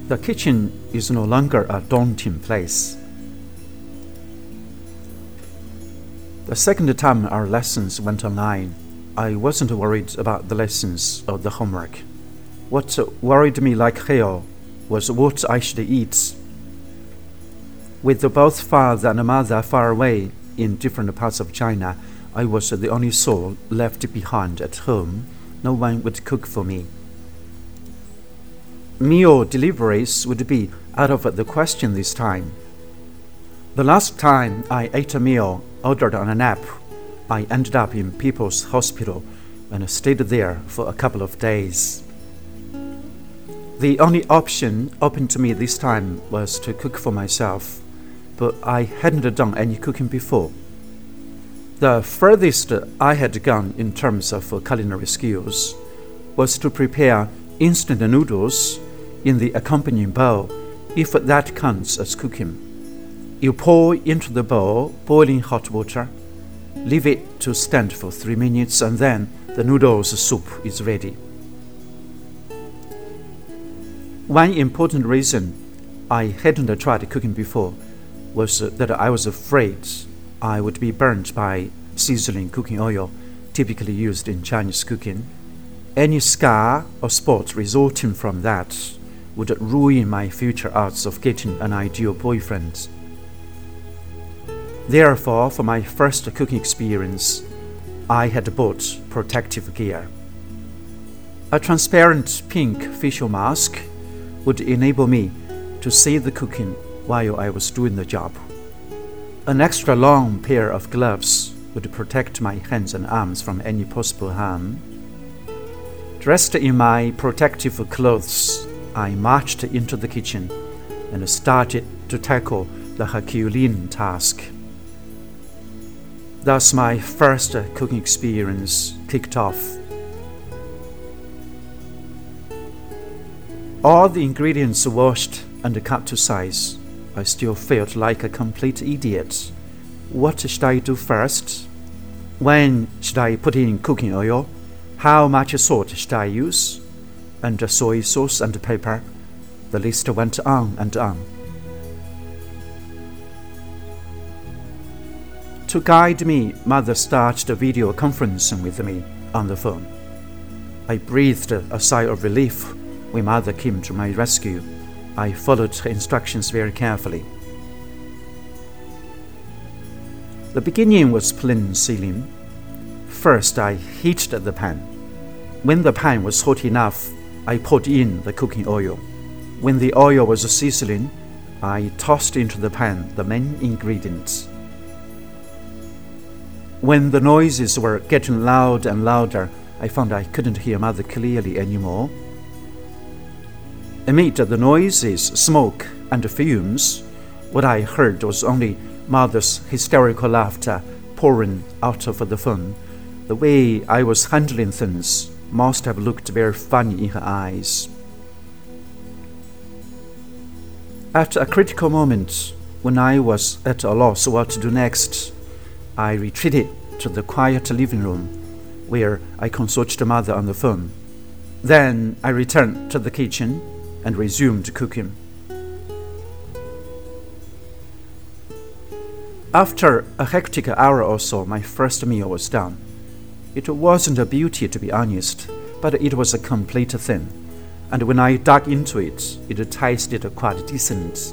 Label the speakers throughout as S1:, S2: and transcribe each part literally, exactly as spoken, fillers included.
S1: The kitchen is no longer a daunting place. The second time our lessons went online, I wasn't worried about the lessons or the homework. What worried me like hell was what I should eat. With both father and mother far away in different parts of China, I was the only soul left behind at home. No one would cook for me. Meal deliveries would be out of the question this time. The last time I ate a meal ordered on an app, I ended up in People's Hospital and stayed there for a couple of days. The only option open to me this time was to cook for myself, but I hadn't done any cooking before. The furthest I had gone in terms of culinary skills was to prepare instant noodles in the accompanying bowl, if that counts as cooking. You pour into the bowl boiling hot water, leave it to stand for three minutes, and then the noodles soup is ready. One important reason I hadn't tried cooking before was that I was afraid I would be burnt by sizzling cooking oil typically used in Chinese cooking. Any scar or spot resulting from that would ruin my future odds of getting an ideal boyfriend. Therefore, for my first cooking experience, I had bought protective gear. A transparent pink facial mask would enable me to see the cooking while I was doing the job. An extra long pair of gloves would protect my hands and arms from any possible harm. Dressed in my protective clothes, I marched into the kitchen and started to tackle the Herculean task. Thus my first cooking experience kicked off. All the ingredients washed and cut to size, I still felt like a complete idiot. What should I do first? When should I put in cooking oil? How much salt should I use? And soy sauce and pepper. The list went on and on. To guide me, Mother started video conferencing with me on the phone. I breathed a sigh of relief when Mother came to my rescue. I followed her instructions very carefully. The beginning was plain sailing. First, I heated the pan. When the pan was hot enough, I poured in the cooking oil. When the oil was sizzling, I tossed into the pan the main ingredients. When the noises were getting louder and louder, I found I couldn't hear Mother clearly anymore. Amid the noises, smoke, and fumes, what I heard was only Mother's hysterical laughter pouring out of the phone. The way I was handling things must have looked very funny in her eyes. At a critical moment, when I was at a loss what to do next, I retreated to the quiet living room, where I consulted Mother on the phone. Then I returned to the kitchen and resumed cooking. After a hectic hour or so, my first meal was done. It wasn't a beauty, to be honest, but it was a complete thing, and when I dug into it, it tasted quite decent.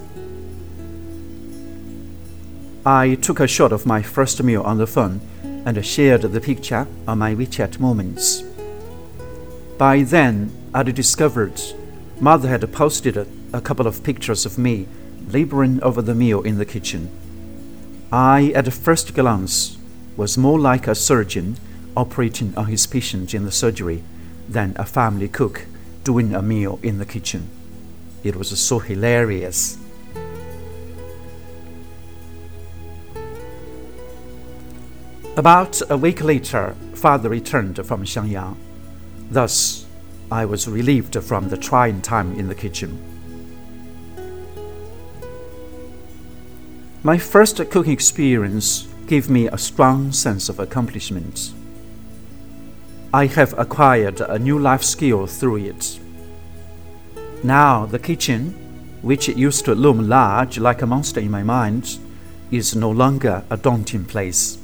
S1: I took a shot of my first meal on the phone and shared the picture on my WeChat moments. By then, I'd discovered Mother had posted a, a couple of pictures of me laboring over the meal in the kitchen. I, at first glance, was more like a surgeon operating on his patient in the surgery than a family cook doing a meal in the kitchen. It was so hilarious. About a week later, Father returned from Xiangyang. Thus, I was relieved from the trying time in the kitchen. My first cooking experience gave me a strong sense of accomplishment. I have acquired a new life skill through it. Now the kitchen which used to loom large like a monster in my mind, is no longer a daunting place.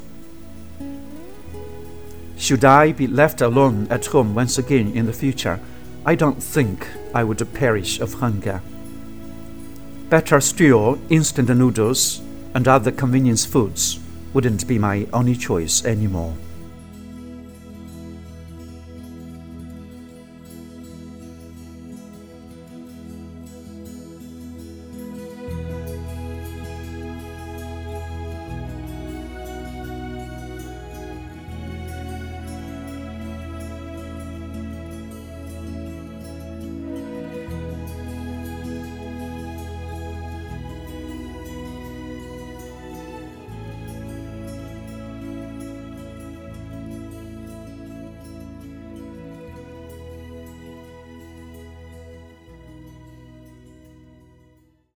S1: Should I be left alone at home once again in the future, I don't think I would perish of hunger. Better still, instant noodles and other convenience foods wouldn't be my only choice anymore.